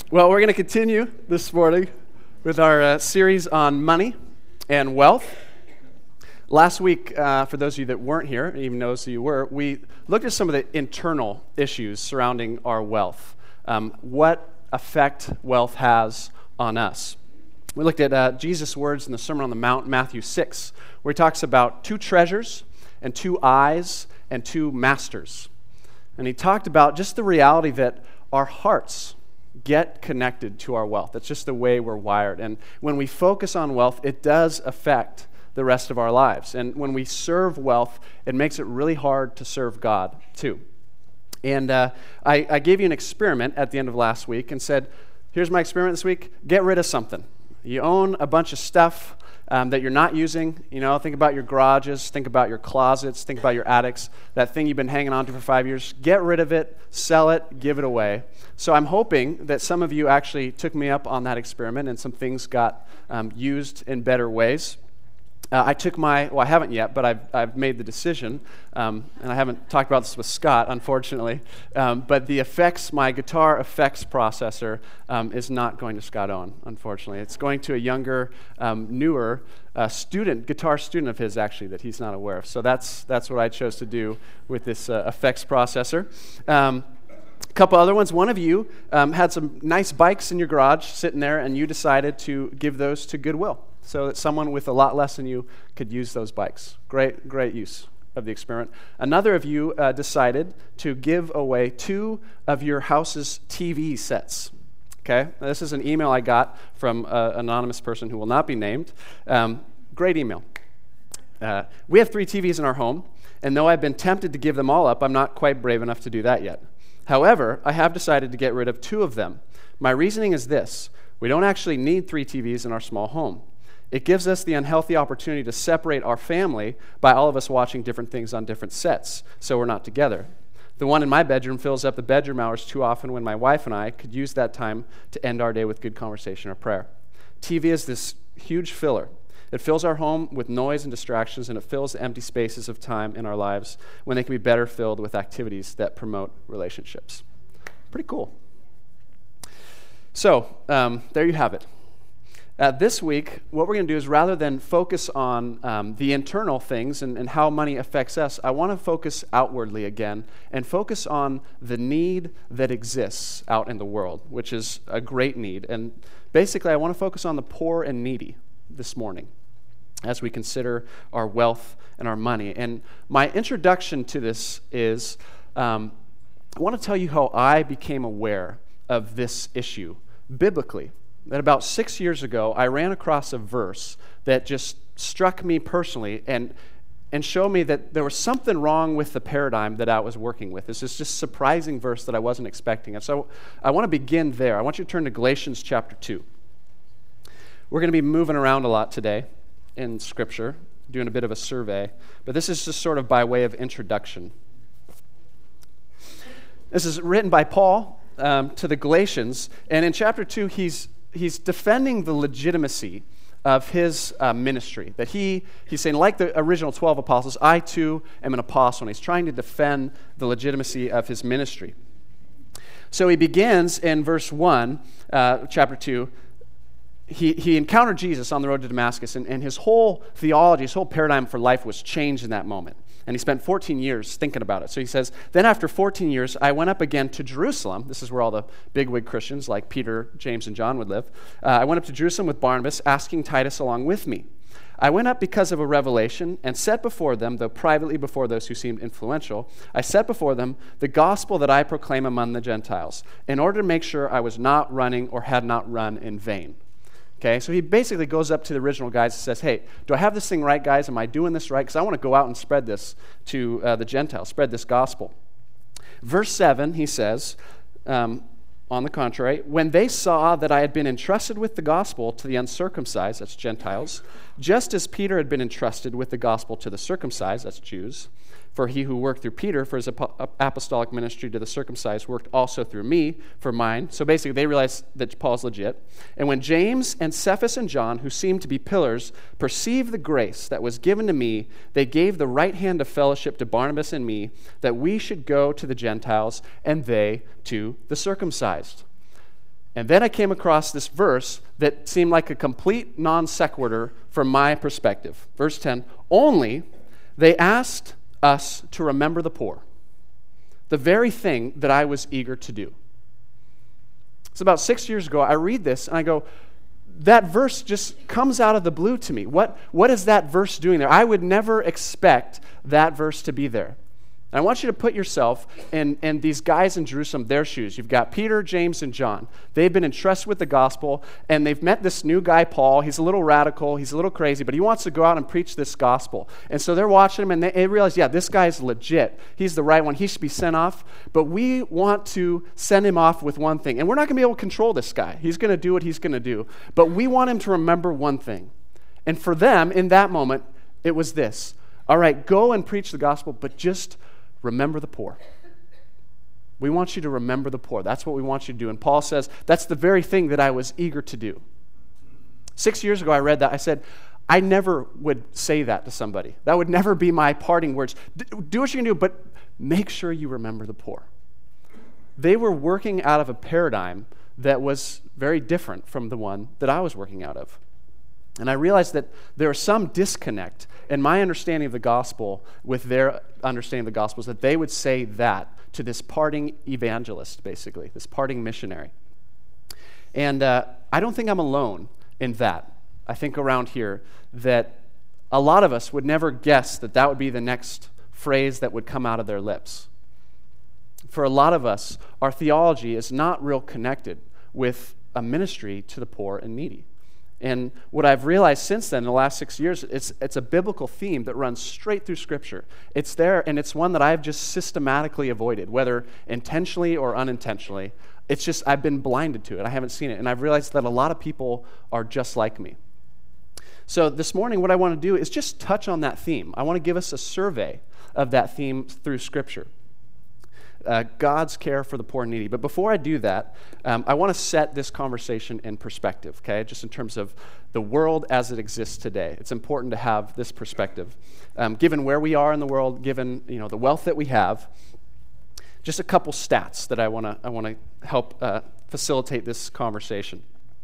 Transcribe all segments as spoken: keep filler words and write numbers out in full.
Well, we're going to continue this morning with our uh, series on money and wealth. Last week, uh, for those of you that weren't here, even those of you were, we looked at some of the internal issues surrounding our wealth, um, what effect wealth has on us. We looked at uh, Jesus' words in the Sermon on the Mount, Matthew six, where he talks about two treasures and two eyes and two masters. And he talked about just the reality that our hearts get connected to our wealth. That's just the way we're wired. And when we focus on wealth, it does affect the rest of our lives. And when we serve wealth, it makes it really hard to serve God too. And uh, I, I gave you an experiment at the end of last week and said, here's my experiment this week. Get rid of something. You own a bunch of stuff um, that you're not using. You know, think about your garages, think about your closets, think about your attics, that thing you've been hanging on to for five years. Get rid of it, sell it, give it away. So I'm hoping that some of you actually took me up on that experiment and some things got um, used in better ways. Uh, I took my, well, I haven't yet, but I've I've made the decision, um, and I haven't talked about this with Scott, unfortunately, um, but the effects, my guitar effects processor um, is not going to Scott Owen, unfortunately. It's going to a younger, um, newer uh, student, guitar student of his, actually, that he's not aware of. So that's that's what I chose to do with this uh, effects processor. Um, A couple other ones. One of you um, had some nice bikes in your garage sitting there, and you decided to give those to Goodwill so that someone with a lot less than you could use those bikes. Great, great use of the experiment. Another of you uh, decided to give away two of your house's T V sets. Okay, now, this is an email I got from uh, an anonymous person who will not be named. Um, great email. Uh, we have three T Vs in our home, and though I've been tempted to give them all up, I'm not quite brave enough to do that yet. However, I have decided to get rid of two of them. My reasoning is this: we don't actually need three T Vs in our small home. It gives us the unhealthy opportunity to separate our family by all of us watching different things on different sets, so we're not together. The one in my bedroom fills up the bedroom hours too often when my wife and I could use that time to end our day with good conversation or prayer. T V is this huge filler. It fills our home with noise and distractions, and it fills the empty spaces of time in our lives when they can be better filled with activities that promote relationships. Pretty cool. So, um, there you have it. Uh, this week, what we're going to do is, rather than focus on um, the internal things and, and how money affects us, I want to focus outwardly again and focus on the need that exists out in the world, which is a great need. And basically, I want to focus on the poor and needy this morning as we consider our wealth and our money. And my introduction to this is, um, I want to tell you how I became aware of this issue biblically. That about six years ago, I ran across a verse that just struck me personally and and showed me that there was something wrong with the paradigm that I was working with. This is just a surprising verse that I wasn't expecting. And so I want to begin there. I want you to turn to Galatians chapter two. We're going to be moving around a lot today in Scripture, doing a bit of a survey, but this is just sort of by way of introduction. This is written by Paul um, to the Galatians, and in chapter two, he's he's defending the legitimacy of his uh, ministry. That he he's saying, like the original twelve apostles, I too am an apostle, and he's trying to defend the legitimacy of his ministry. So he begins in verse one, uh, chapter two. He, he encountered Jesus on the road to Damascus, and, and his whole theology, his whole paradigm for life was changed in that moment. And he spent fourteen years thinking about it. So he says, then after fourteen years, I went up again to Jerusalem. This is where all the bigwig Christians like Peter, James, and John would live. Uh, I went up to Jerusalem with Barnabas, asking Titus along with me. I went up because of a revelation and set before them, though privately before those who seemed influential, I set before them the gospel that I proclaim among the Gentiles, in order to make sure I was not running or had not run in vain. Okay, so he basically goes up to the original guys and says, hey, do I have this thing right, guys? Am I doing this right? Because I want to go out and spread this to uh, the Gentiles, spread this gospel. Verse seven, he says, um, on the contrary, when they saw that I had been entrusted with the gospel to the uncircumcised, that's Gentiles, just as Peter had been entrusted with the gospel to the circumcised, that's Jews, for he who worked through Peter for his apostolic ministry to the circumcised worked also through me for mine. So basically they realized that Paul's legit. And when James and Cephas and John, who seemed to be pillars, perceived the grace that was given to me, they gave the right hand of fellowship to Barnabas and me, that we should go to the Gentiles and they to the circumcised. And then I came across this verse that seemed like a complete non sequitur from my perspective. Verse ten, only they asked us to remember the poor, the very thing that I was eager to do. It's about six years ago, I read this and I go, that verse just comes out of the blue to me. What, what is that verse doing there? I would never expect that verse to be there. And I want you to put yourself in, in these guys in Jerusalem, their shoes. You've got Peter, James, and John. They've been entrusted with the gospel, and they've met this new guy, Paul. He's a little radical. He's a little crazy, but he wants to go out and preach this gospel. And so they're watching him, and they, they realize, yeah, this guy's legit. He's the right one. He should be sent off. But we want to send him off with one thing. And we're not going to be able to control this guy. He's going to do what he's going to do. But we want him to remember one thing. And for them, in that moment, it was this. All right, go and preach the gospel, but just remember the poor. We want you to remember the poor. That's what we want you to do. And Paul says, that's the very thing that I was eager to do. Six years ago, I read that. I said, I never would say that to somebody. That would never be my parting words. Do what you can do, but make sure you remember the poor. They were working out of a paradigm that was very different from the one that I was working out of. And I realized that there was some disconnect in my understanding of the gospel with their understanding of the gospel, is that they would say that to this parting evangelist, basically, this parting missionary. And uh, I don't think I'm alone in that. I think around here that a lot of us would never guess that that would be the next phrase that would come out of their lips. For a lot of us, our theology is not real connected with a ministry to the poor and needy. And what I've realized since then, in the last six years, it's it's a biblical theme that runs straight through Scripture. It's there, and it's one that I've just systematically avoided, whether intentionally or unintentionally. It's just, I've been blinded to it. I haven't seen it. And I've realized that a lot of people are just like me. So this morning, what I want to do is just touch on that theme. I want to give us a survey of that theme through Scripture. Uh, God's care for the poor and needy. But before I do that, um, I want to set this conversation in perspective, okay? Just in terms of the world as it exists today. It's important to have this perspective. Um, given where we are in the world, given you know the wealth that we have, just a couple stats that I want to I want to help uh, facilitate this conversation.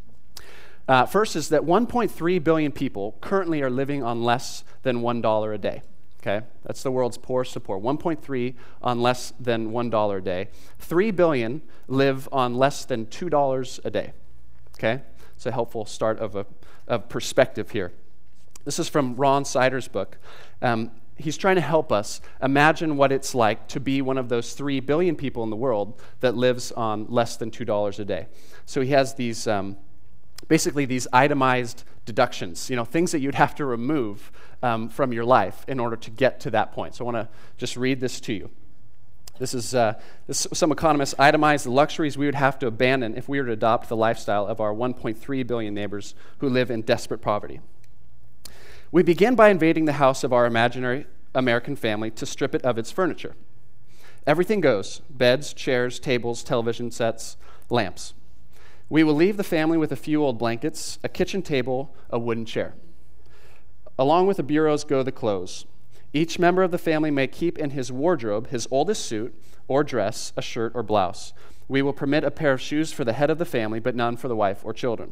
Uh, first is that one point three billion people currently are living on less than one dollar a day. Okay, that's the world's poorest of poor. one point three on less than one dollar a day. three billion live on less than two dollars a day. Okay, it's a helpful start of a of perspective here. This is from Ron Sider's book. Um, he's trying to help us imagine what it's like to be one of those three billion people in the world that lives on less than two dollars a day. So he has these, um, basically these itemized deductions, you know, things that you'd have to remove um, from your life in order to get to that point. So I want to just read this to you. This is, uh, this, some economists itemize the luxuries we would have to abandon if we were to adopt the lifestyle of our one point three billion neighbors who live in desperate poverty. We begin by invading the house of our imaginary American family to strip it of its furniture. Everything goes: beds, chairs, tables, television sets, lamps. We will leave the family with a few old blankets, a kitchen table, a wooden chair. Along with the bureaus go the clothes. Each member of the family may keep in his wardrobe his oldest suit or dress, a shirt or blouse. We will permit a pair of shoes for the head of the family, but none for the wife or children.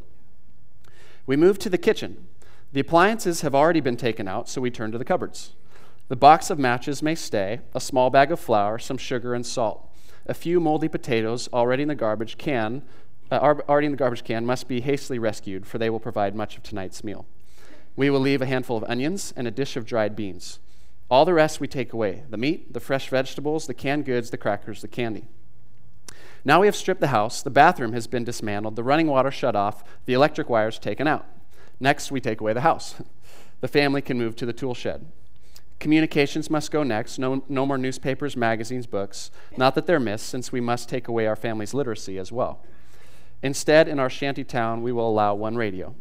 We move to the kitchen. The appliances have already been taken out, so we turn to the cupboards. The box of matches may stay, a small bag of flour, some sugar and salt. A few moldy potatoes already in the garbage can, uh, already in the garbage can must be hastily rescued, for they will provide much of tonight's meal. We will leave a handful of onions and a dish of dried beans. All the rest we take away: the meat, the fresh vegetables, the canned goods, the crackers, the candy. Now we have stripped the house. The bathroom has been dismantled, the running water shut off, the electric wires taken out. Next, we take away the house. The family can move to the tool shed. Communications must go next. No, no more newspapers, magazines, books. Not that they're missed, since we must take away our family's literacy as well. Instead, in our shanty town, we will allow one radio.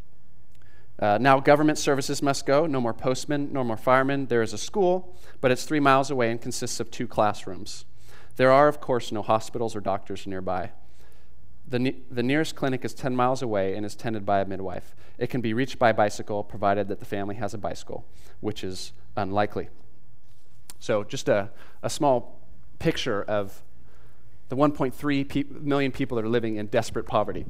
Uh, now government services must go. No more postmen, no more firemen. There is a school, but it's three miles away and consists of two classrooms. There are, of course, no hospitals or doctors nearby. The, ne- the nearest clinic is ten miles away and is tended by a midwife. It can be reached by bicycle, provided that the family has a bicycle, which is unlikely. So just a, a small picture of the one point three pe- million people that are living in desperate poverty.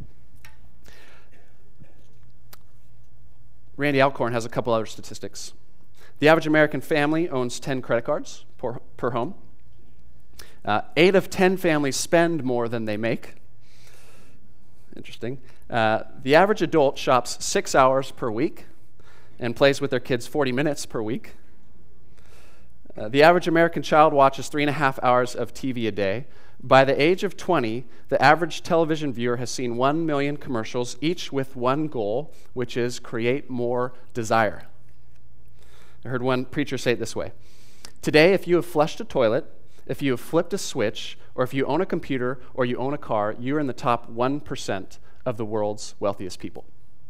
Randy Alcorn has a couple other statistics. The average American family owns ten credit cards per, per home. Uh, eight of ten families spend more than they make. Interesting. Uh, the average adult shops six hours per week and plays with their kids forty minutes per week. Uh, the average American child watches three and a half hours of T V a day. By the age of twenty, the average television viewer has seen one million commercials, each with one goal, which is create more desire. I heard one preacher say it this way. Today, if you have flushed a toilet, if you have flipped a switch, or if you own a computer or you own a car, you're in the top one percent of the world's wealthiest people.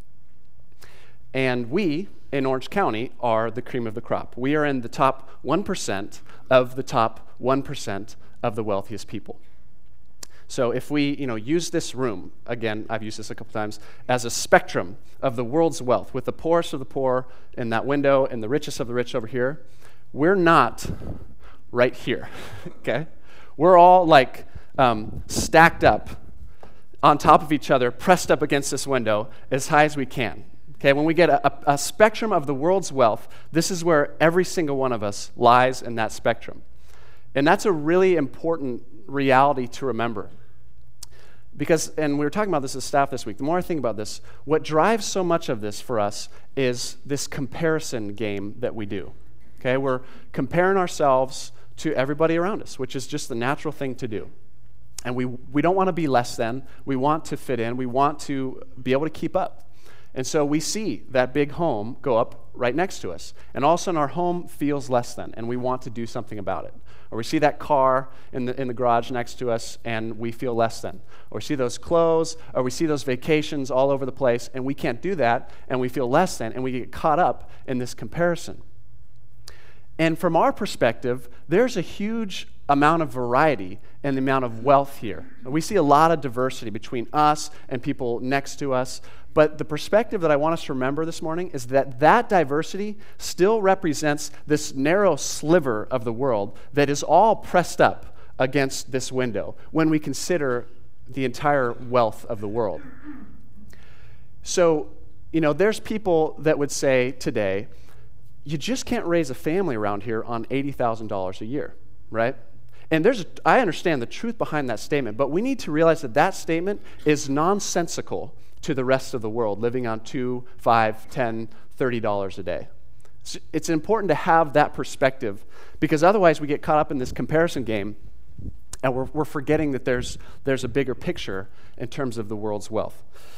And we, in Orange County, are the cream of the crop. We are in the top one percent of the top one percent of the wealthiest people. So if we, you know, use this room, again, I've used this a couple times, as a spectrum of the world's wealth, with the poorest of the poor in that window and the richest of the rich over here, we're not right here, okay? We're all like um, stacked up on top of each other, pressed up against this window as high as we can. Okay, when we get a, a, a spectrum of the world's wealth, this is where every single one of us lies in that spectrum. And that's a really important reality to remember. Because, and we were talking about this as staff this week, the more I think about this, what drives so much of this for us is this comparison game that we do. Okay, we're comparing ourselves to everybody around us, which is just the natural thing to do. And we, we don't want to be less than. We want to fit in. We want to be able to keep up. And so we see that big home go up right next to us. And all of a sudden our home feels less than, and we want to do something about it. Or we see that car in the in the garage next to us, and we feel less than. Or we see those clothes, or we see those vacations all over the place, and we can't do that, and we feel less than, and we get caught up in this comparison. And from our perspective, there's a huge amount of variety in the amount of wealth here. We see a lot of diversity between us and people next to us. But the perspective that I want us to remember this morning is that that diversity still represents this narrow sliver of the world that is all pressed up against this window when we consider the entire wealth of the world. So, you know, there's people that would say today, you just can't raise a family around here on eighty thousand dollars a year, right? And there's, I understand the truth behind that statement, but we need to realize that that statement is nonsensical to the rest of the world living on two, five, ten, thirty dollars a day. It's important to have that perspective because otherwise we get caught up in this comparison game and we're, we're forgetting that there's, there's a bigger picture in terms of the world's wealth.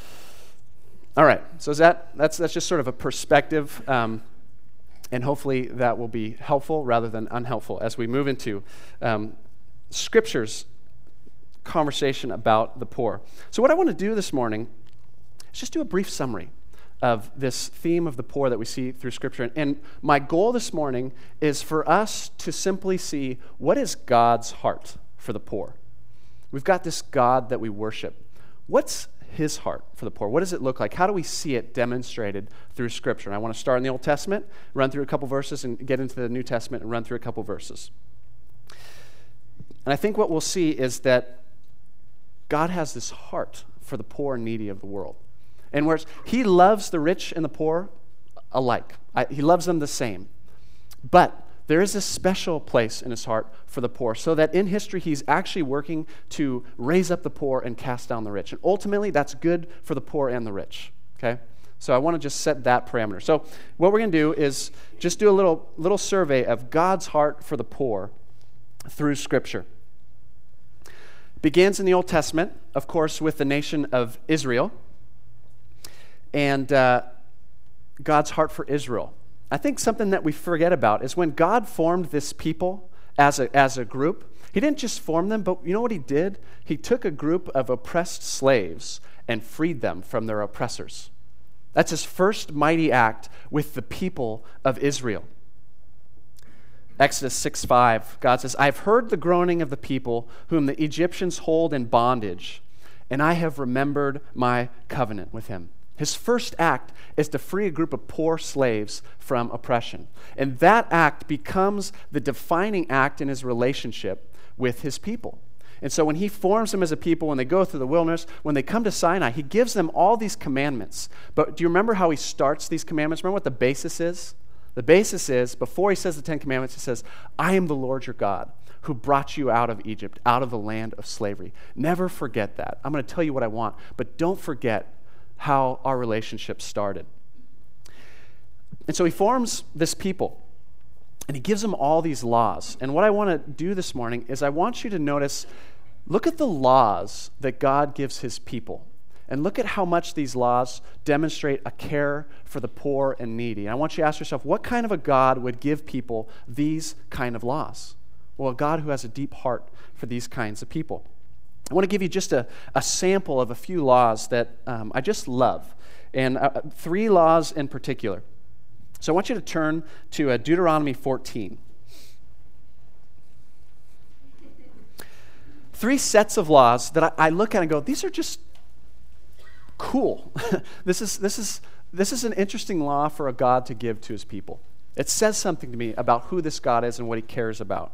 All right, so is that, that's, that's just sort of a perspective, um, and hopefully that will be helpful rather than unhelpful as we move into um, Scripture's conversation about the poor. So what I want to do this morning is just do a brief summary of this theme of the poor that we see through Scripture. And my goal this morning is for us to simply see what is God's heart for the poor. We've got this God that we worship. What's his heart for the poor? What does it look like? How do we see it demonstrated through Scripture? And I want to start in the Old Testament, run through a couple verses, and get into the New Testament and run through a couple verses. And I think what we'll see is that God has this heart for the poor and needy of the world. And whereas he loves the rich and the poor alike. I, he loves them the same. But there is a special place in his heart for the poor, so that in history he's actually working to raise up the poor and cast down the rich. And ultimately, that's good for the poor and the rich, okay? So I want to just set that parameter. So what we're going to do is just do a little, little survey of God's heart for the poor through Scripture. It begins in the Old Testament, of course, with the nation of Israel, and uh, God's heart for Israel. I think something that we forget about is when God formed this people as a, as a group, he didn't just form them, but you know what he did? He took a group of oppressed slaves and freed them from their oppressors. That's his first mighty act with the people of Israel. Exodus six five, God says, I've heard the groaning of the people whom the Egyptians hold in bondage, and I have remembered my covenant with him. His first act is to free a group of poor slaves from oppression. And that act becomes the defining act in his relationship with his people. And so when he forms them as a people, when they go through the wilderness, when they come to Sinai, he gives them all these commandments. But do you remember how he starts these commandments? Remember what the basis is? The basis is, before he says the Ten Commandments, he says, I am the Lord your God who brought you out of Egypt, out of the land of slavery. Never forget that. I'm going to tell you what I want, but don't forget how our relationship started. And so he forms this people. And he gives them all these laws. And what I want to do this morning is I want you to notice, look at the laws that God gives his people. And look at how much these laws demonstrate a care for the poor and needy. And I want you to ask yourself, what kind of a God would give people these kind of laws? Well, a God who has a deep heart for these kinds of people. I want to give you just a, a sample of a few laws that um, I just love. And uh, three laws in particular. So I want you to turn to uh, Deuteronomy fourteen. Three sets of laws that I, I look at and go, these are just cool. this is this is this is an interesting law for a God to give to his people. It says something to me about who this God is and what he cares about.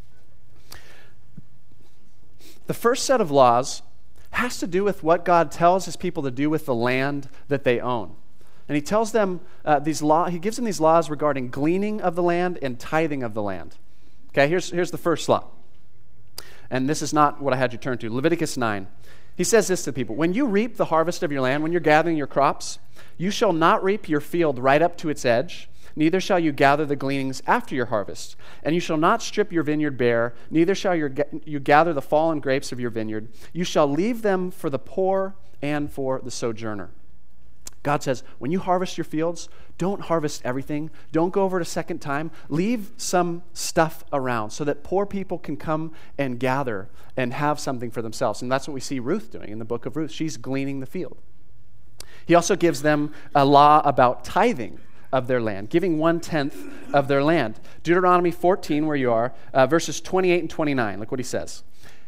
The first set of laws has to do with what God tells his people to do with the land that they own. And he tells them uh, these law. He gives them these laws regarding gleaning of the land and tithing of the land. Okay, here's, here's the first law. And this is not what I had you turn to. Leviticus nine. He says this to people. When you reap the harvest of your land, when you're gathering your crops, you shall not reap your field right up to its edge, neither shall you gather the gleanings after your harvest. And you shall not strip your vineyard bare, neither shall your, you gather the fallen grapes of your vineyard. You shall leave them for the poor and for the sojourner. God says, when you harvest your fields, don't harvest everything. Don't go over it a second time. Leave some stuff around so that poor people can come and gather and have something for themselves. And that's what we see Ruth doing in the book of Ruth. She's gleaning the field. He also gives them a law about tithing of their land, giving one-tenth of their land. Deuteronomy fourteen, where you are, uh, verses twenty-eight and twenty-nine. Look what he says.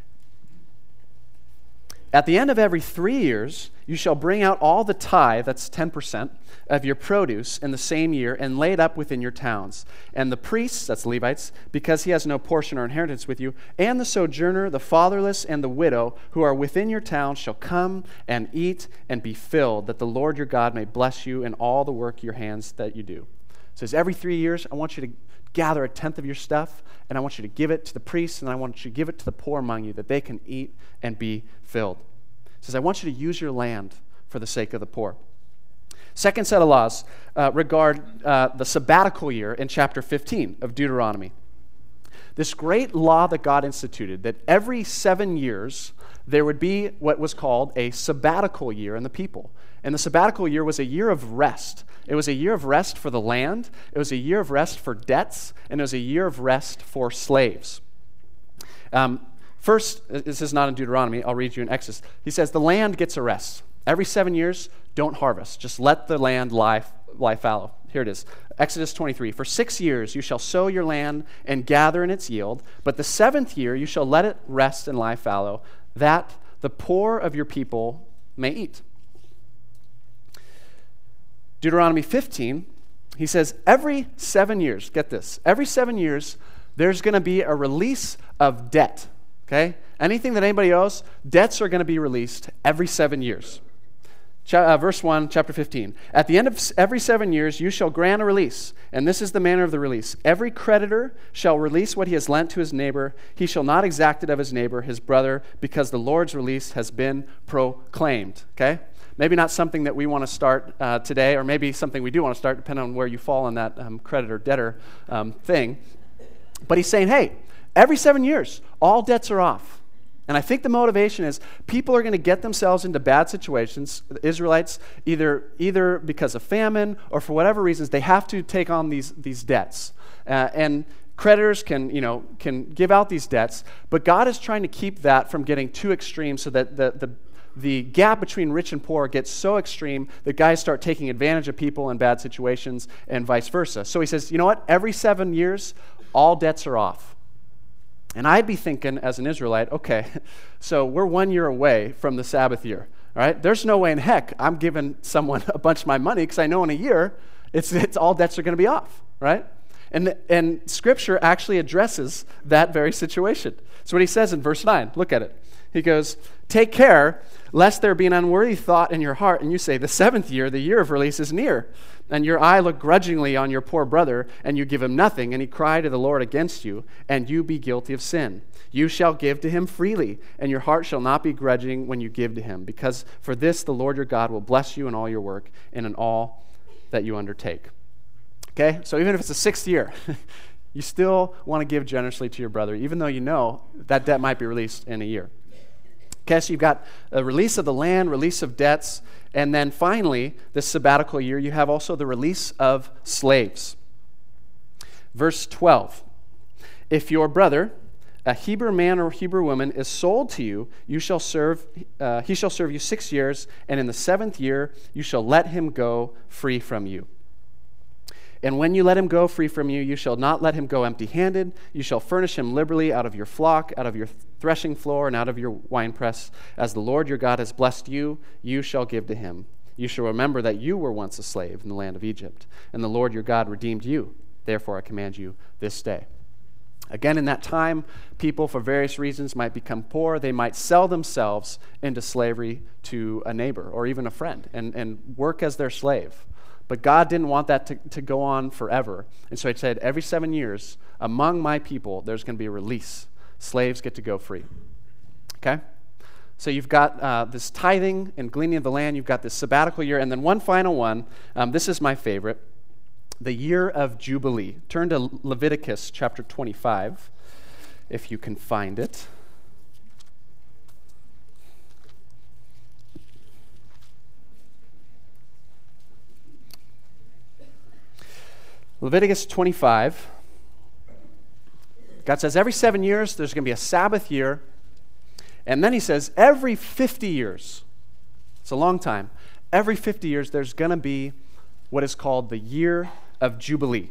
At the end of every three years, you shall bring out all the tithe, that's ten percent, of your produce in the same year and lay it up within your towns. And the priests, that's Levites, because he has no portion or inheritance with you, and the sojourner, the fatherless, and the widow who are within your towns shall come and eat and be filled, that the Lord your God may bless you in all the work of your hands that you do. It says every three years, I want you to gather a tenth of your stuff, and I want you to give it to the priests, and I want you to give it to the poor among you, that they can eat and be filled. It says, I want you to use your land for the sake of the poor. Second set of laws uh, regard uh, the sabbatical year in chapter fifteen of Deuteronomy. This great law that God instituted, that every seven years there would be what was called a sabbatical year in the people. And the sabbatical year was a year of rest. It was a year of rest for the land, it was a year of rest for debts, and it was a year of rest for slaves. Um, first, this is not in Deuteronomy, I'll read you in Exodus. He says, the land gets a rest. Every seven years, don't harvest. Just let the land lie, lie fallow. Here it is. Exodus twenty-three. For six years you shall sow your land and gather in its yield, but the seventh year you shall let it rest and lie fallow, that the poor of your people may eat. Deuteronomy fifteen, he says, every seven years, get this, every seven years, there's going to be a release of debt, okay? Anything that anybody owes, debts are going to be released every seven years. Ch- uh, verse one, chapter fifteen. At the end of every seven years, you shall grant a release, and this is the manner of the release. Every creditor shall release what he has lent to his neighbor. He shall not exact it of his neighbor, his brother, because the Lord's release has been proclaimed, okay? Maybe not something that we want to start uh, today, or maybe something we do want to start, depending on where you fall on that um, creditor-debtor um, thing. But he's saying, hey, every seven years, all debts are off. And I think the motivation is people are going to get themselves into bad situations. The Israelites, either either because of famine or for whatever reasons, they have to take on these, these debts. Uh, and creditors can, you know, can give out these debts, but God is trying to keep that from getting too extreme so that the, the The gap between rich and poor gets so extreme that guys start taking advantage of people in bad situations and vice versa. So he says, you know what? Every seven years, all debts are off. And I'd be thinking as an Israelite, okay, so we're one year away from the Sabbath year, all right? There's no way in heck I'm giving someone a bunch of my money because I know in a year it's, it's all debts are going to be off, right? And, and Scripture actually addresses that very situation. So what he says in verse nine, look at it. He goes, take care lest there be an unworthy thought in your heart, and you say, the seventh year, the year of release is near. And your eye look grudgingly on your poor brother, and you give him nothing, and he cry to the Lord against you, and you be guilty of sin. You shall give to him freely, and your heart shall not be grudging when you give to him, because for this the Lord your God will bless you in all your work and in all that you undertake. Okay, so even if it's the sixth year, you still want to give generously to your brother, even though you know that debt might be released in a year. Okay, so you've got a release of the land, release of debts, and then finally, this sabbatical year, you have also the release of slaves. Verse twelve, if your brother, a Hebrew man or Hebrew woman, is sold to you, you shall serve. Uh, he shall serve you six years, and in the seventh year you shall let him go free from you. And when you let him go free from you, you shall not let him go empty-handed. You shall furnish him liberally out of your flock, out of your threshing floor, and out of your winepress. As the Lord your God has blessed you, you shall give to him. You shall remember that you were once a slave in the land of Egypt, and the Lord your God redeemed you. Therefore I command you this day. Again, in that time, people, for various reasons, might become poor. They might sell themselves into slavery to a neighbor or even a friend and, and work as their slave. But God didn't want that to, to go on forever. And so he said, every seven years, among my people, there's going to be a release. Slaves get to go free. Okay? So you've got uh, this tithing and gleaning of the land. You've got this sabbatical year. And then one final one. Um, this is my favorite. The year of Jubilee. Turn to Leviticus chapter twenty-five, if you can find it. Leviticus twenty-five. God says every seven years there's going to be a Sabbath year. And then he says every fifty years, it's a long time, every fifty years there's going to be what is called the year of Jubilee.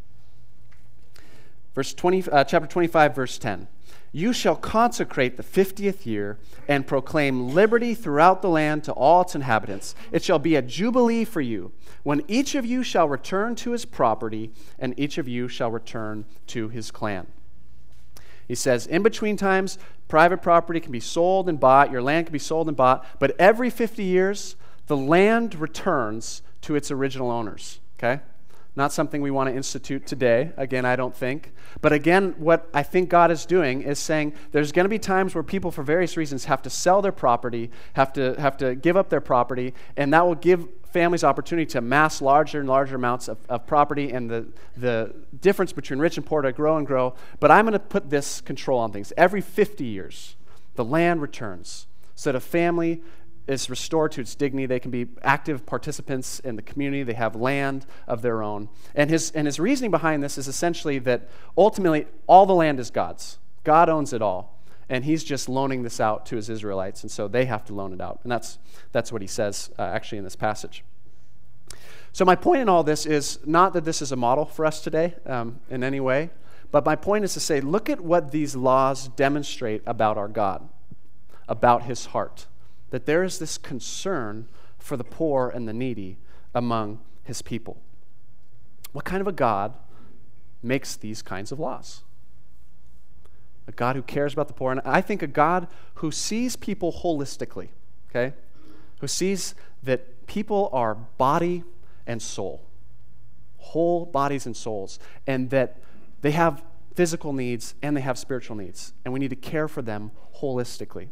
Verse twenty, uh, chapter twenty-five, verse ten. You shall consecrate the fiftieth year and proclaim liberty throughout the land to all its inhabitants. It shall be a jubilee for you, when each of you shall return to his property, and each of you shall return to his clan. He says, in between times, private property can be sold and bought, your land can be sold and bought, but every fifty years, the land returns to its original owners, okay? Not something we want to institute today, again, I don't think. But again, what I think God is doing is saying there's going to be times where people, for various reasons, have to sell their property, have to have to give up their property, and that will give families opportunity to amass larger and larger amounts of, of property, and the, the difference between rich and poor to grow and grow. But I'm going to put this control on things. Every fifty years, the land returns so that a family is restored to its dignity. They can be active participants in the community. They have land of their own. And his, and his reasoning behind this is essentially that ultimately all the land is God's. God owns it all. And he's just loaning this out to his Israelites, and so they have to loan it out. And that's, that's what he says uh, actually in this passage. So my point in all this is not that this is a model for us today um, in any way, but my point is to say, look at what these laws demonstrate about our God, about his heart. That there is this concern for the poor and the needy among his people. What kind of a God makes these kinds of laws? A God who cares about the poor, and I think a God who sees people holistically, okay? Who sees that people are body and soul, whole bodies and souls, and that they have physical needs and they have spiritual needs, and we need to care for them holistically.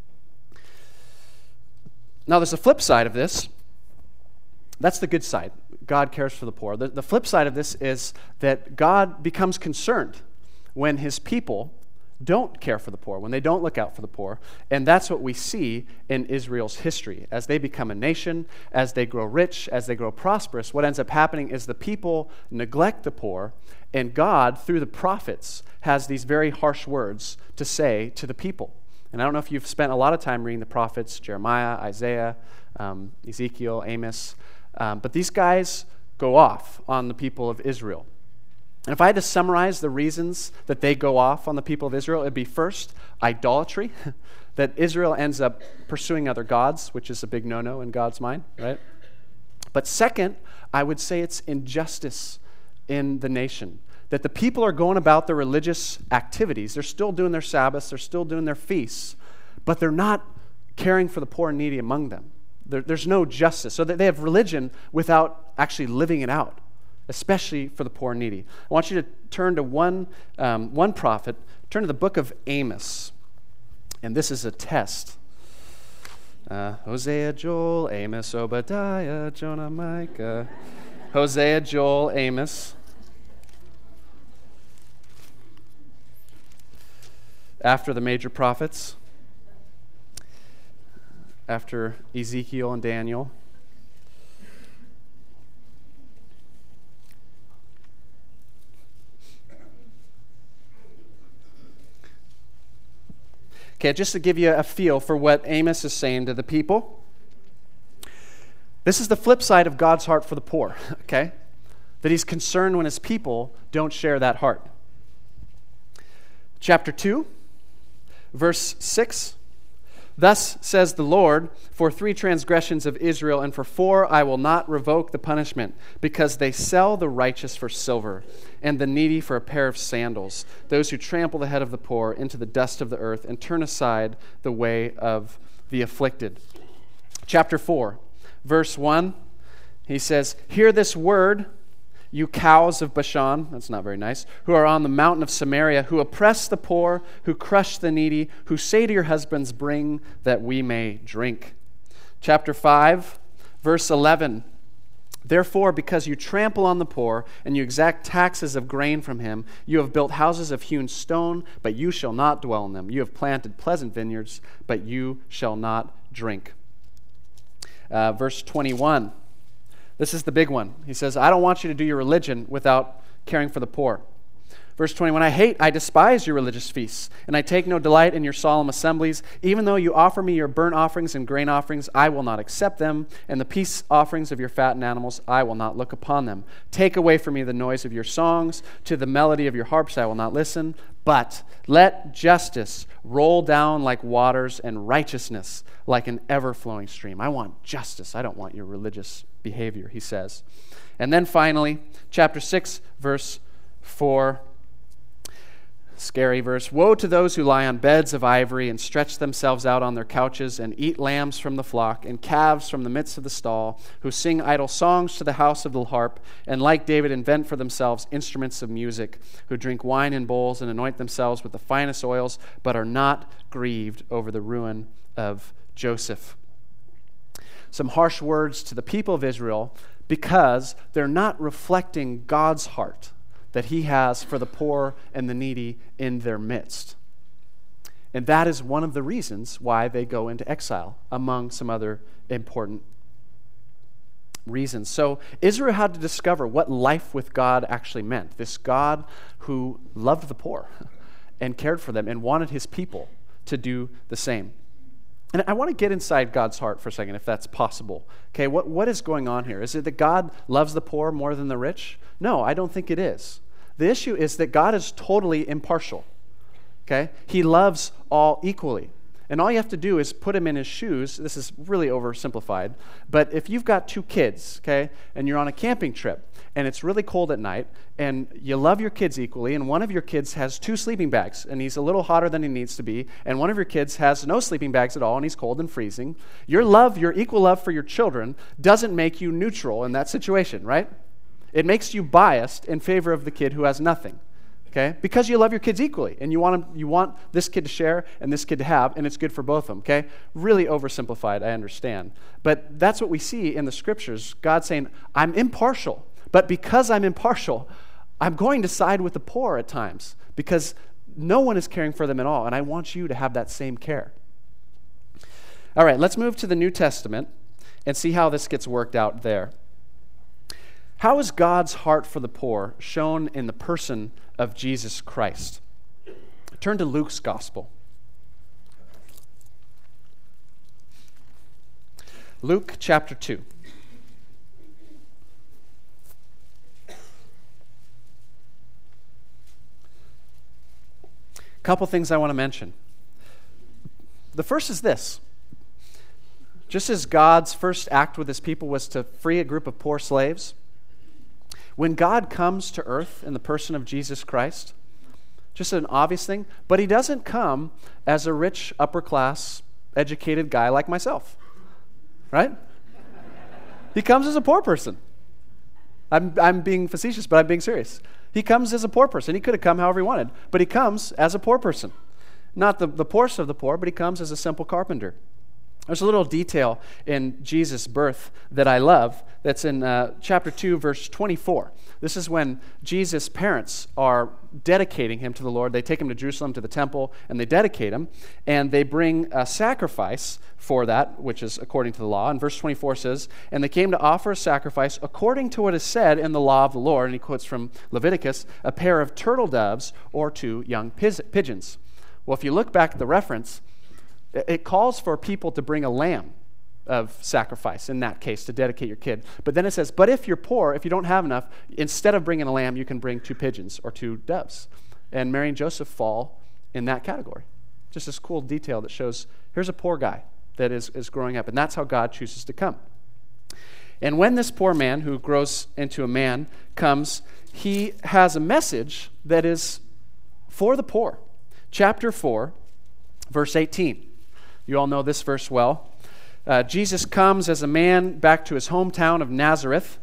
Now, there's a flip side of this. That's the good side. God cares for the poor. The, the flip side of this is that God becomes concerned when his people don't care for the poor, when they don't look out for the poor. And that's what we see in Israel's history. As they become a nation, as they grow rich, as they grow prosperous, what ends up happening is the people neglect the poor, and God, through the prophets, has these very harsh words to say to the people. And I don't know if you've spent a lot of time reading the prophets, Jeremiah, Isaiah, um, Ezekiel, Amos, um, but these guys go off on the people of Israel. And if I had to summarize the reasons that they go off on the people of Israel, it'd be first, idolatry, that Israel ends up pursuing other gods, which is a big no-no in God's mind, right? But second, I would say it's injustice in the nation. that the people are going about their religious activities. They're still doing their Sabbaths, they're still doing their feasts, but they're not caring for the poor and needy among them. There, there's no justice. So that they have religion without actually living it out, especially for the poor and needy. I want you to turn to one, um, one prophet, turn to the book of Amos. And this is a test. Uh, Hosea, Joel, Amos, Obadiah, Jonah, Micah. Hosea, Joel, Amos. After the major prophets. After Ezekiel and Daniel. Okay, just to give you a feel for what Amos is saying to the people. This is the flip side of God's heart for the poor, okay? That he's concerned when his people don't share that heart. Chapter two, verse six. Thus says the Lord, for three transgressions of Israel, and for four I will not revoke the punishment, because they sell the righteous for silver, and the needy for a pair of sandals, those who trample the head of the poor into the dust of the earth, and turn aside the way of the afflicted. Chapter four, verse one, he says, hear this word, you cows of Bashan, that's not very nice, who are on the mountain of Samaria, who oppress the poor, who crush the needy, who say to your husbands, bring that we may drink. Chapter five, verse eleven, therefore, because you trample on the poor, and you exact taxes of grain from him, you have built houses of hewn stone, but you shall not dwell in them. You have planted pleasant vineyards, but you shall not drink. Uh, verse twenty-one. This is the big one. He says, I don't want you to do your religion without caring for the poor. Verse twenty-one, I hate, I despise your religious feasts, and I take no delight in your solemn assemblies. Even though you offer me your burnt offerings and grain offerings, I will not accept them, and the peace offerings of your fattened animals, I will not look upon them. Take away from me the noise of your songs. To the melody of your harps I will not listen. But let justice roll down like waters, and righteousness like an ever-flowing stream. I want justice. I don't want your religious behavior, he says. And then finally, chapter six, verse four. Scary verse. Woe to those who lie on beds of ivory and stretch themselves out on their couches and eat lambs from the flock and calves from the midst of the stall, who sing idle songs to the house of the harp, and like David invent for themselves instruments of music, who drink wine in bowls and anoint themselves with the finest oils, but are not grieved over the ruin of Joseph. Some harsh words to the people of Israel because they're not reflecting God's heart that he has for the poor and the needy in their midst. And that is one of the reasons why they go into exile, among some other important reasons. So Israel had to discover what life with God actually meant. This God who loved the poor and cared for them and wanted his people to do the same. And I want to get inside God's heart for a second, if that's possible. Okay, what, what is going on here? Is it that God loves the poor more than the rich? No, I don't think it is. The issue is that God is totally impartial. Okay? He loves all equally. And all you have to do is put him in his shoes. This is really oversimplified. But if you've got two kids, okay, and you're on a camping trip, and it's really cold at night, and you love your kids equally, and one of your kids has two sleeping bags, and he's a little hotter than he needs to be, and one of your kids has no sleeping bags at all, and he's cold and freezing, your love, your equal love for your children doesn't make you neutral in that situation, right? It makes you biased in favor of the kid who has nothing. Okay? Because you love your kids equally, and you want them, you want this kid to share and this kid to have, and it's good for both of them. Okay? Really oversimplified, I understand. But that's what we see in the scriptures. God saying, I'm impartial, but because I'm impartial, I'm going to side with the poor at times, because no one is caring for them at all, and I want you to have that same care. All right, let's move to the New Testament and see how this gets worked out there. How is God's heart for the poor shown in the person of Jesus Christ? Turn to Luke's gospel. Luke chapter two. A couple things I want to mention. The first is this. Just as God's first act with his people was to free a group of poor slaves, When God comes to earth in the person of Jesus Christ, just an obvious thing, but he doesn't come as a rich, upper-class, educated guy like myself, right? He comes as a poor person. I'm, I'm being facetious, but I'm being serious. He comes as a poor person. He could have come however he wanted, but he comes as a poor person. Not the, the poorest of the poor, but he comes as a simple carpenter. There's a little detail in Jesus' birth that I love that's in uh, chapter two, verse twenty-four. This is when Jesus' parents are dedicating him to the Lord. They take him to Jerusalem to the temple, and they dedicate him, and they bring a sacrifice for that, which is according to the law. And verse twenty-four says, "And they came to offer a sacrifice according to what is said in the law of the Lord," and he quotes from Leviticus, "a pair of turtle doves or two young pigeons." Well, if you look back at the reference, it calls for people to bring a lamb of sacrifice, in that case, to dedicate your kid. But then it says, but if you're poor, if you don't have enough, instead of bringing a lamb, you can bring two pigeons or two doves. And Mary and Joseph fall in that category. Just this cool detail that shows here's a poor guy that is, is growing up, and that's how God chooses to come. And when this poor man who grows into a man comes, he has a message that is for the poor. Chapter four, verse eighteen. You all know this verse well. Uh, Jesus comes as a man back to his hometown of Nazareth,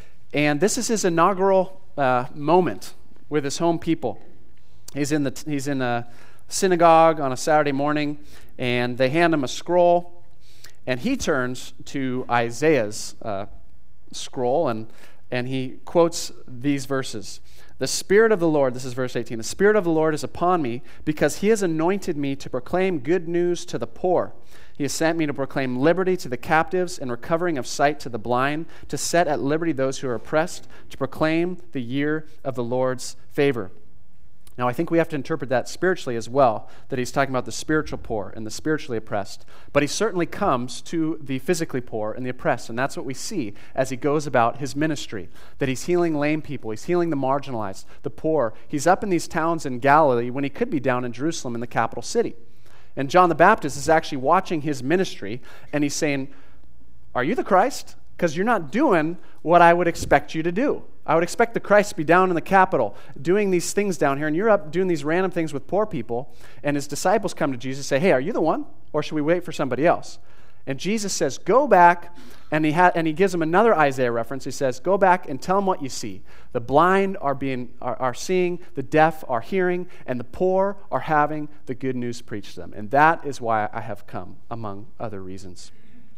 and this is his inaugural uh, moment with his home people. He's in the he's in a synagogue on a Saturday morning, and they hand him a scroll, and he turns to Isaiah's uh, scroll, and and he quotes these verses. "The Spirit of the Lord," this is verse eighteen, "the Spirit of the Lord is upon me, because he has anointed me to proclaim good news to the poor. He has sent me to proclaim liberty to the captives and recovering of sight to the blind, to set at liberty those who are oppressed, to proclaim the year of the Lord's favor." Now, I think we have to interpret that spiritually as well, that he's talking about the spiritual poor and the spiritually oppressed. But he certainly comes to the physically poor and the oppressed, and that's what we see as he goes about his ministry, that he's healing lame people, he's healing the marginalized, the poor. He's up in these towns in Galilee when he could be down in Jerusalem in the capital city. And John the Baptist is actually watching his ministry, and he's saying, "Are you the Christ? Because you're not doing what I would expect you to do. I would expect the Christ to be down in the capital doing these things down here, and you're up doing these random things with poor people." And his disciples come to Jesus and say, "Hey, are you the one? Or should we wait for somebody else?" And Jesus says, "Go back," and he ha- and he gives them another Isaiah reference. He says, "Go back and tell them what you see. The blind are being are, are seeing, the deaf are hearing, and the poor are having the good news preached to them. And that is why I have come, among other reasons."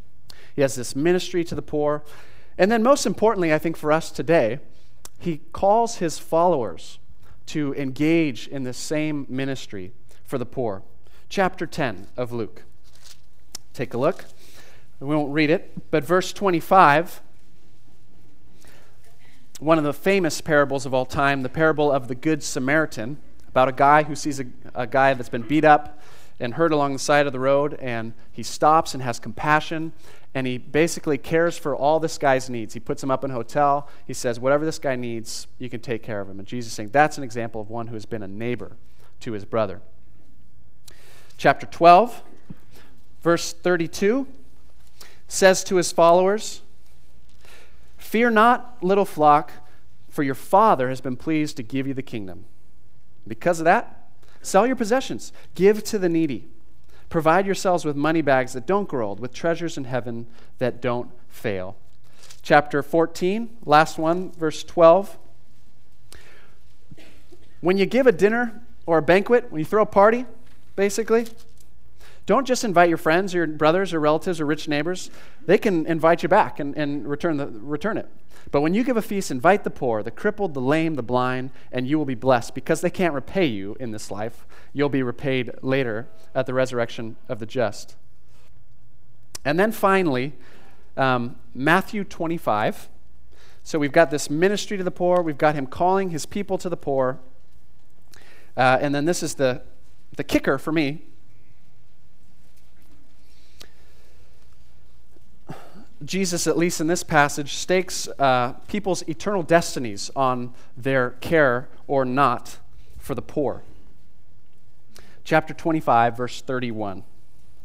He has this ministry to the poor. And then most importantly, I think for us today, he calls his followers to engage in the same ministry for the poor. Chapter ten of Luke. Take a look. We won't read it, but verse twenty-five, one of the famous parables of all time, the parable of the Good Samaritan, about a guy who sees a, a guy that's been beat up and hurt along the side of the road, and he stops and has compassion, and he basically cares for all this guy's needs. He puts him up in a hotel. He says, whatever this guy needs, you can take care of him. And Jesus is saying that's an example of one who has been a neighbor to his brother. Chapter twelve, verse thirty-two, says to his followers, "Fear not, little flock, for your Father has been pleased to give you the kingdom. Because of that, sell your possessions, give to the needy. Provide yourselves with money bags that don't grow old, with treasures in heaven that don't fail." Chapter fourteen, last one, verse twelve. When you give a dinner or a banquet, when you throw a party, basically, don't just invite your friends or your brothers or relatives or rich neighbors. They can invite you back and, and return the, return it. But when you give a feast, invite the poor, the crippled, the lame, the blind, and you will be blessed, because they can't repay you in this life. You'll be repaid later at the resurrection of the just. And then finally, um, Matthew twenty-five. So we've got this ministry to the poor. We've got him calling his people to the poor. Uh, and then this is the, the kicker for me. Jesus, at least in this passage, stakes uh, people's eternal destinies on their care or not for the poor. Chapter twenty-five, verse thirty-one.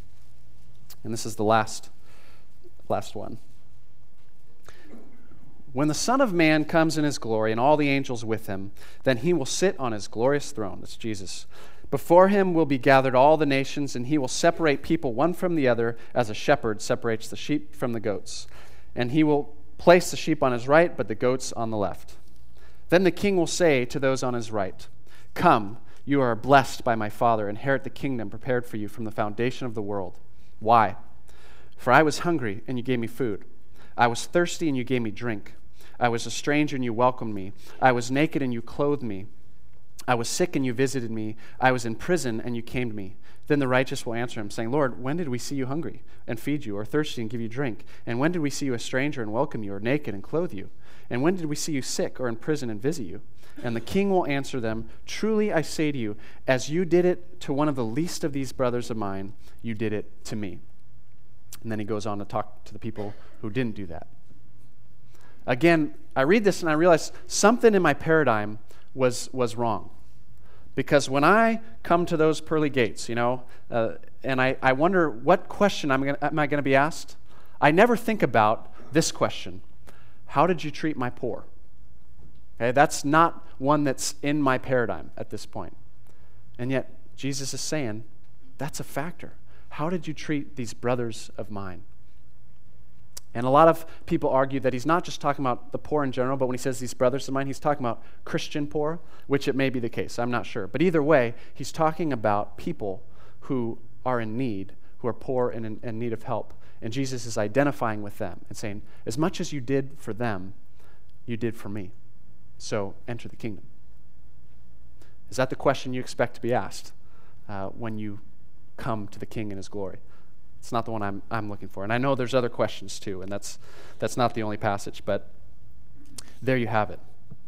And this is the last, last one. When the Son of Man comes in his glory and all the angels with him, then he will sit on his glorious throne. That's Jesus. Before him will be gathered all the nations, and he will separate people one from the other as a shepherd separates the sheep from the goats. And he will place the sheep on his right, but the goats on the left. Then the king will say to those on his right, "Come, you are blessed by my Father. Inherit the kingdom prepared for you from the foundation of the world. Why? For I was hungry, and you gave me food. I was thirsty, and you gave me drink. I was a stranger, and you welcomed me. I was naked, and you clothed me. I was sick, and you visited me. I was in prison, and you came to me." Then the righteous will answer him, saying, "Lord, when did we see you hungry and feed you, or thirsty and give you drink? And when did we see you a stranger and welcome you, or naked and clothe you? And when did we see you sick or in prison and visit you?" And the king will answer them, "Truly I say to you, as you did it to one of the least of these brothers of mine, you did it to me." And then he goes on to talk to the people who didn't do that. Again, I read this and I realize something in my paradigm was was wrong. Because when I come to those pearly gates, you know, uh, and I, I wonder what question I'm gonna, am I going to be asked, I never think about this question: how did you treat my poor? Okay, that's not one that's in my paradigm at this point. And yet, Jesus is saying, that's a factor. How did you treat these brothers of mine? And a lot of people argue that he's not just talking about the poor in general, but when he says these brothers of mine, he's talking about Christian poor, which it may be the case. I'm not sure. But either way, he's talking about people who are in need, who are poor and in, in need of help. And Jesus is identifying with them and saying, as much as you did for them, you did for me. So enter the kingdom. Is that the question you expect to be asked uh, when you come to the King in his glory? It's not the one I'm I'm looking for. And I know there's other questions too, and that's that's not the only passage, but there you have it.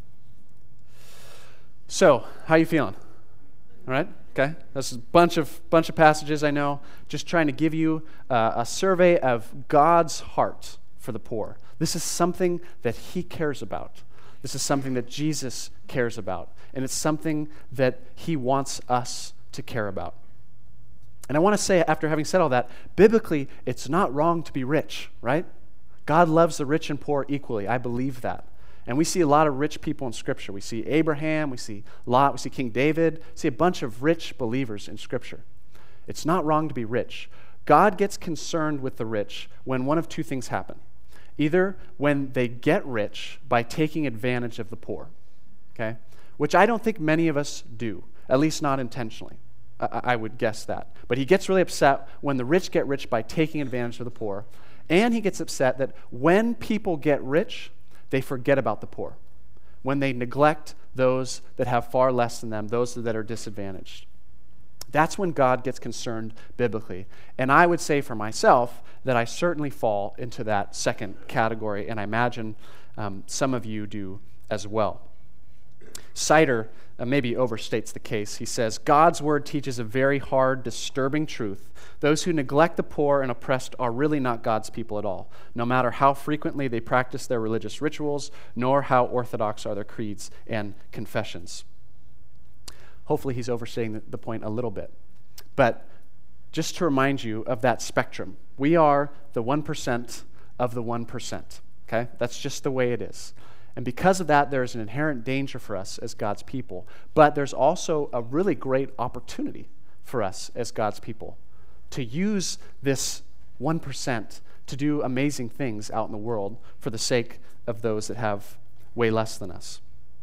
So, how you feeling? All right? Okay? That's a bunch of bunch of passages, I know, just trying to give you uh, a survey of God's heart for the poor. This is something that he cares about. This is something that Jesus cares about, and it's something that he wants us to care about. And I want to say, after having said all that, biblically, it's not wrong to be rich, right? God loves the rich and poor equally. I believe that. And we see a lot of rich people in Scripture. We see Abraham, we see Lot, we see King David, we see a bunch of rich believers in Scripture. It's not wrong to be rich. God gets concerned with the rich when one of two things happen. Either when they get rich by taking advantage of the poor, okay? Which I don't think many of us do, at least not intentionally. I would guess that. But he gets really upset when the rich get rich by taking advantage of the poor. And he gets upset that when people get rich, they forget about the poor. When they neglect those that have far less than them, those that are disadvantaged. That's when God gets concerned biblically. And I would say for myself that I certainly fall into that second category, and I imagine um, some of you do as well. Sider uh, maybe overstates the case. He says, God's word teaches a very hard, disturbing truth. Those who neglect the poor and oppressed are really not God's people at all, no matter how frequently they practice their religious rituals, nor how orthodox are their creeds and confessions. Hopefully he's overstating the, the point a little bit. But just to remind you of that spectrum, we are the one percent of the one percent. Okay? That's just the way it is. And because of that, there is an inherent danger for us as God's people. But there's also a really great opportunity for us as God's people to use this one percent to do amazing things out in the world for the sake of those that have way less than us.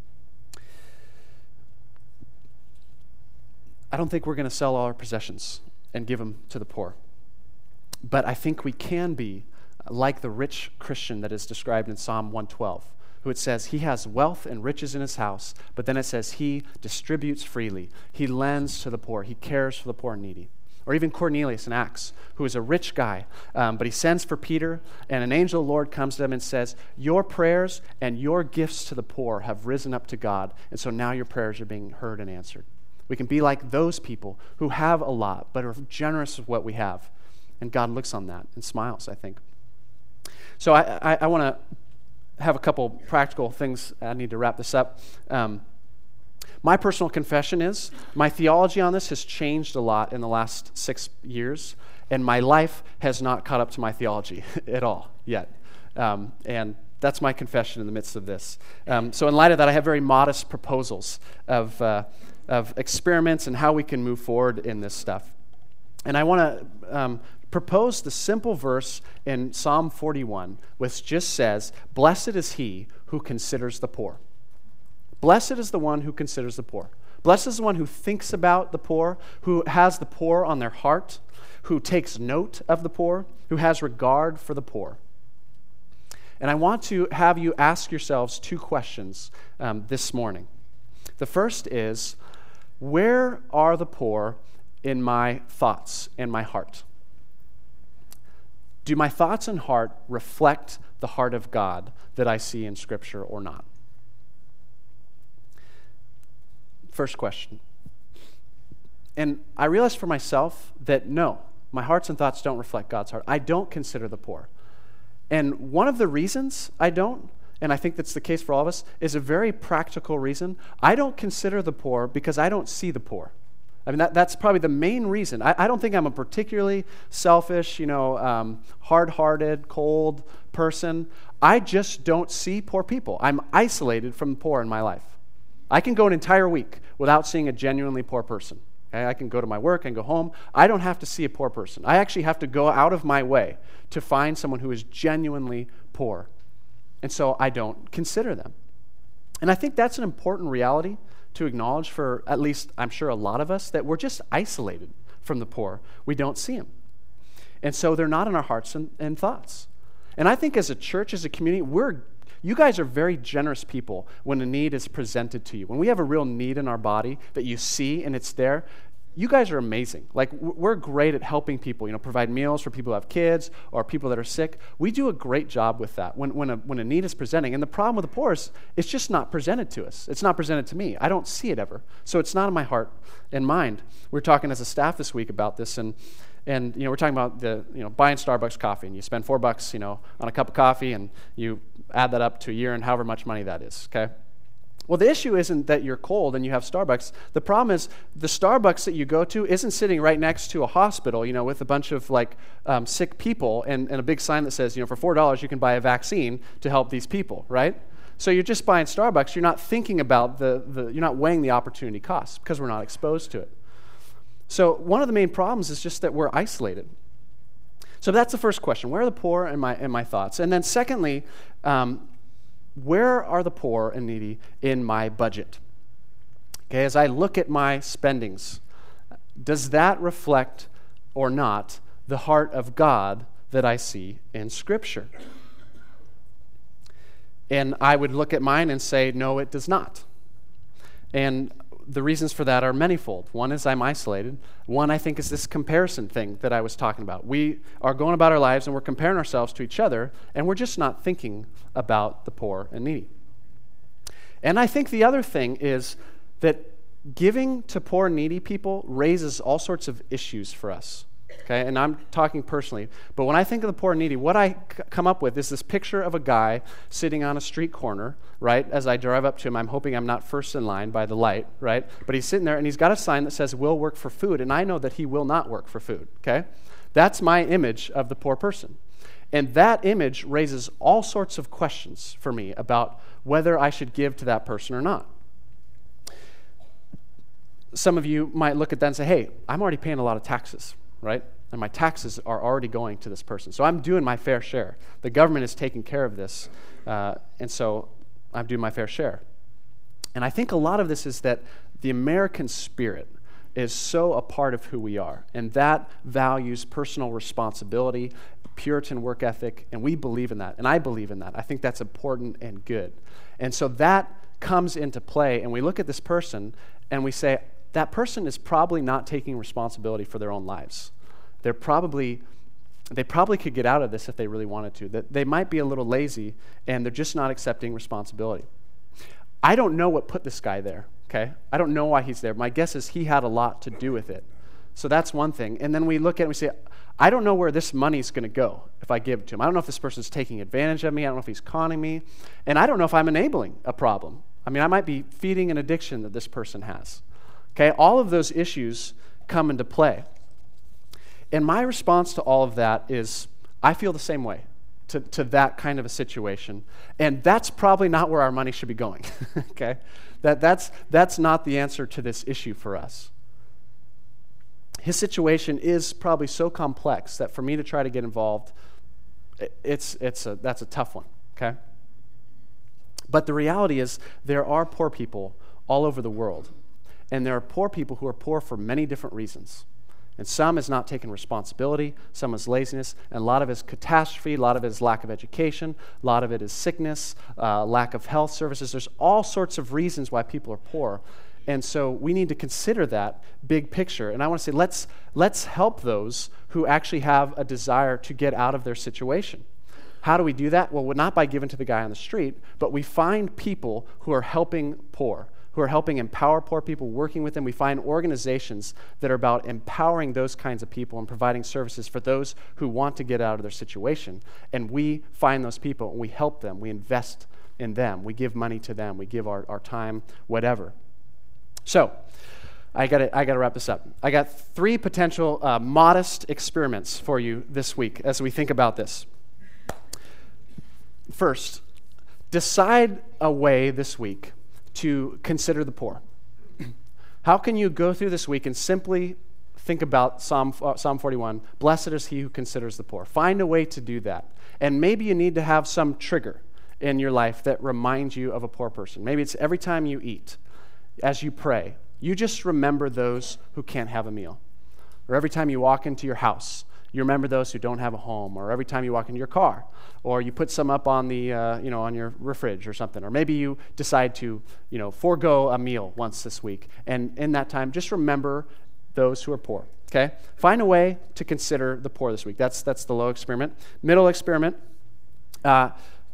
I don't think we're going to sell all our possessions and give them to the poor. But I think we can be like the rich Christian that is described in Psalm one twelve. Who it says he has wealth and riches in his house, but then it says he distributes freely. He lends to the poor. He cares for the poor and needy. Or even Cornelius in Acts, who is a rich guy, um, but he sends for Peter, and an angel of the Lord comes to him and says, your prayers and your gifts to the poor have risen up to God, and so now your prayers are being heard and answered. We can be like those people who have a lot, but are generous with what we have. And God looks on that and smiles, I think. So I, I, I want to have a couple practical things. I need to wrap this up. Um, my personal confession is my theology on this has changed a lot in the last six years, and my life has not caught up to my theology at all yet. Um, and that's my confession in the midst of this. Um, so in light of that, I have very modest proposals of, uh, of experiments and how we can move forward in this stuff. And I want to um, propose the simple verse in Psalm forty-one, which just says, "Blessed is he who considers the poor." Blessed is the one who considers the poor. Blessed is the one who thinks about the poor, who has the poor on their heart, who takes note of the poor, who has regard for the poor. And I want to have you ask yourselves two questions um, this morning. The first is, where are the poor in my thoughts and my heart? Do my thoughts and heart reflect the heart of God that I see in Scripture or not? First question. And I realized for myself that no, my hearts and thoughts don't reflect God's heart. I don't consider the poor. And one of the reasons I don't, and I think that's the case for all of us, is a very practical reason. I don't consider the poor because I don't see the poor. I mean, that, that's probably the main reason. I, I don't think I'm a particularly selfish, you know, um, hard-hearted, cold person. I just don't see poor people. I'm isolated from the poor in my life. I can go an entire week without seeing a genuinely poor person. Okay? I can go to my work and go home. I don't have to see a poor person. I actually have to go out of my way to find someone who is genuinely poor. And so I don't consider them. And I think that's an important reality to acknowledge for at least, I'm sure, a lot of us, that we're just isolated from the poor. We don't see them. And so they're not in our hearts and, and thoughts. And I think as a church, as a community, we're you guys are very generous people when a need is presented to you. When we have a real need in our body that you see and it's there, you guys are amazing. Like, we're great at helping people, you know, provide meals for people who have kids or people that are sick. We do a great job with that when, when, a, when a need is presenting. And the problem with the poor is it's just not presented to us. It's not presented to me. I don't see it ever. So it's not in my heart and mind. We were talking as a staff this week about this, and And, you know, we're talking about the, you know, buying Starbucks coffee, and you spend four bucks, you know, on a cup of coffee, and you add that up to a year and however much money that is, okay? Well, the issue isn't that you're cold and you have Starbucks. The problem is the Starbucks that you go to isn't sitting right next to a hospital, you know, with a bunch of, like, um, sick people and, and a big sign that says, you know, for four dollars you can buy a vaccine to help these people, right? So you're just buying Starbucks. You're not thinking about the, the you're not weighing the opportunity costs because we're not exposed to it. So one of the main problems is just that we're isolated. So that's the first question. Where are the poor in my in my thoughts? And then secondly, um, where are the poor and needy in my budget? Okay, as I look at my spendings, does that reflect or not the heart of God that I see in Scripture? And I would look at mine and say, no, it does not. And the reasons for that are manifold. One is I'm isolated. One, I think, is this comparison thing that I was talking about. We are going about our lives and we're comparing ourselves to each other, and we're just not thinking about the poor and needy. And I think the other thing is that giving to poor and needy people raises all sorts of issues for us. Okay, and I'm talking personally, but when I think of the poor and needy, what I c- come up with is this picture of a guy sitting on a street corner, right? As I drive up to him, I'm hoping I'm not first in line by the light, right? But he's sitting there and he's got a sign that says, "Will work for food," and I know that he will not work for food, okay? That's my image of the poor person. And that image raises all sorts of questions for me about whether I should give to that person or not. Some of you might look at that and say, hey, I'm already paying a lot of taxes, right? And my taxes are already going to this person. So I'm doing my fair share. The government is taking care of this, uh, and so I'm doing my fair share. And I think a lot of this is that the American spirit is so a part of who we are, and that values personal responsibility, Puritan work ethic, and we believe in that, and I believe in that. I think that's important and good. And so that comes into play, and we look at this person, and we say, that person is probably not taking responsibility for their own lives. They're probably, they probably could get out of this if they really wanted to. That they might be a little lazy, and they're just not accepting responsibility. I don't know what put this guy there, okay? I don't know why he's there. My guess is he had a lot to do with it. So that's one thing. And then we look at it and we say, I don't know where this money's going to go if I give it to him. I don't know if this person's taking advantage of me. I don't know if he's conning me. And I don't know if I'm enabling a problem. I mean, I might be feeding an addiction that this person has. Okay, all of those issues come into play. And my response to all of that is, I feel the same way. to, to that kind of a situation. And that's probably not where our money should be going, okay? That, that's, that's not the answer to this issue for us. His situation is probably so complex that for me to try to get involved, it's, it's a, that's a tough one, okay? But the reality is there are poor people all over the world, and there are poor people who are poor for many different reasons. And some is not taking responsibility, some is laziness, and a lot of it is catastrophe, a lot of it is lack of education, a lot of it is sickness, uh, lack of health services. There's all sorts of reasons why people are poor. And so we need to consider that big picture. And I want to say, let's, let's help those who actually have a desire to get out of their situation. How do we do that? Well, not by giving to the guy on the street, but we find people who are helping poor, who are helping empower poor people, working with them. We find organizations that are about empowering those kinds of people and providing services for those who want to get out of their situation. And we find those people and we help them. We invest in them. We give money to them. We give our, our time, whatever. So, I got I got to wrap this up. I got three potential uh, modest experiments for you this week as we think about this. First, decide a way this week to consider the poor. How can you go through this week and simply think about Psalm uh, Psalm forty-one, blessed is he who considers the poor. Find a way to do that. And maybe you need to have some trigger in your life that reminds you of a poor person. Maybe it's every time you eat, as you pray, you just remember those who can't have a meal. Or every time you walk into your house, you remember those who don't have a home. Or every time you walk into your car, or you put some up on the, uh, you know, on your fridge or something. Or maybe you decide to, you know, forego a meal once this week. And in that time, just remember those who are poor. Okay? Find a way to consider the poor this week. That's that's the low experiment. Middle experiment. Uh,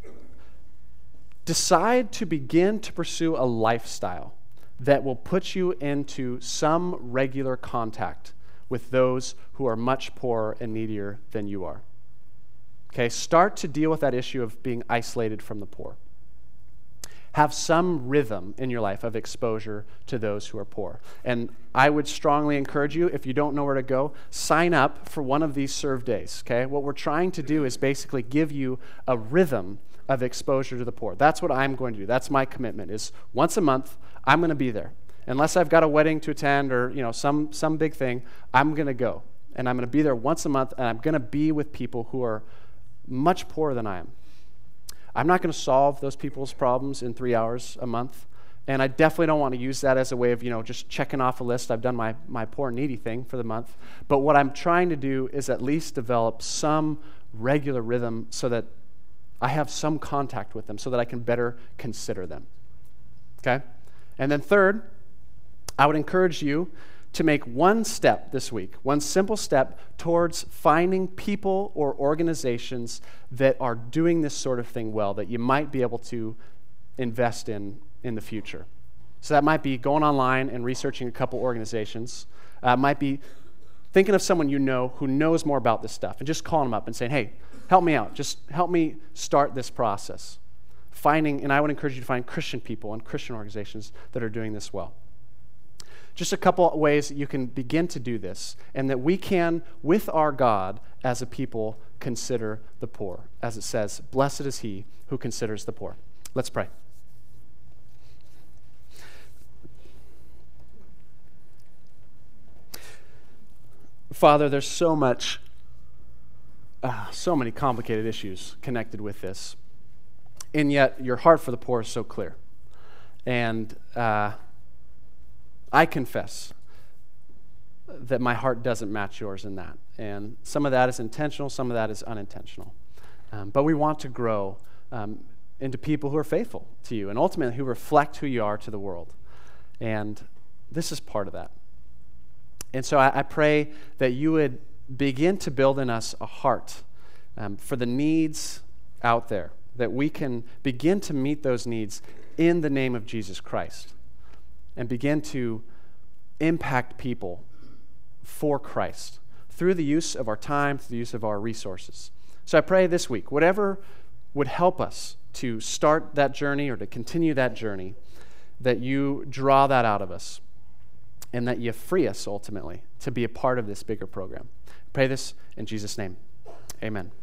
decide to begin to pursue a lifestyle that will put you into some regular contact with those who are much poorer and needier than you are. Okay, start to deal with that issue of being isolated from the poor. Have some rhythm in your life of exposure to those who are poor. And I would strongly encourage you, if you don't know where to go, sign up for one of these serve days, okay? What we're trying to do is basically give you a rhythm of exposure to the poor. That's what I'm going to do. That's my commitment, is once a month, I'm going to be there. Unless I've got a wedding to attend or, you know, some some big thing, I'm going to go. And I'm going to be there once a month, and I'm going to be with people who are much poorer than I am. I'm not going to solve those people's problems in three hours a month, and I definitely don't want to use that as a way of, you know, just checking off a list. I've done my, my poor needy thing for the month. But what I'm trying to do is at least develop some regular rhythm so that I have some contact with them so that I can better consider them. Okay? And then third, I would encourage you to make one step this week, one simple step towards finding people or organizations that are doing this sort of thing well, that you might be able to invest in in the future. So that might be going online and researching a couple organizations. Uh, it might be thinking of someone you know who knows more about this stuff and just calling them up and saying, hey, help me out. Just help me start this process. Finding, and I would encourage you to find Christian people and Christian organizations that are doing this well. Just a couple of ways that you can begin to do this, and that we can, with our God as a people, consider the poor. As it says, blessed is he who considers the poor. Let's pray. Father, there's so much, uh, so many complicated issues connected with this, and yet your heart for the poor is so clear. And uh, I confess that my heart doesn't match yours in that. And some of that is intentional, some of that is unintentional. Um, but we want to grow um, into people who are faithful to you and ultimately who reflect who you are to the world. And this is part of that. And so I, I pray that you would begin to build in us a heart um, for the needs out there, that we can begin to meet those needs in the name of Jesus Christ and begin to impact people for Christ through the use of our time, through the use of our resources. So I pray this week, whatever would help us to start that journey or to continue that journey, that you draw that out of us and that you free us ultimately to be a part of this bigger program. I pray this in Jesus' name. Amen.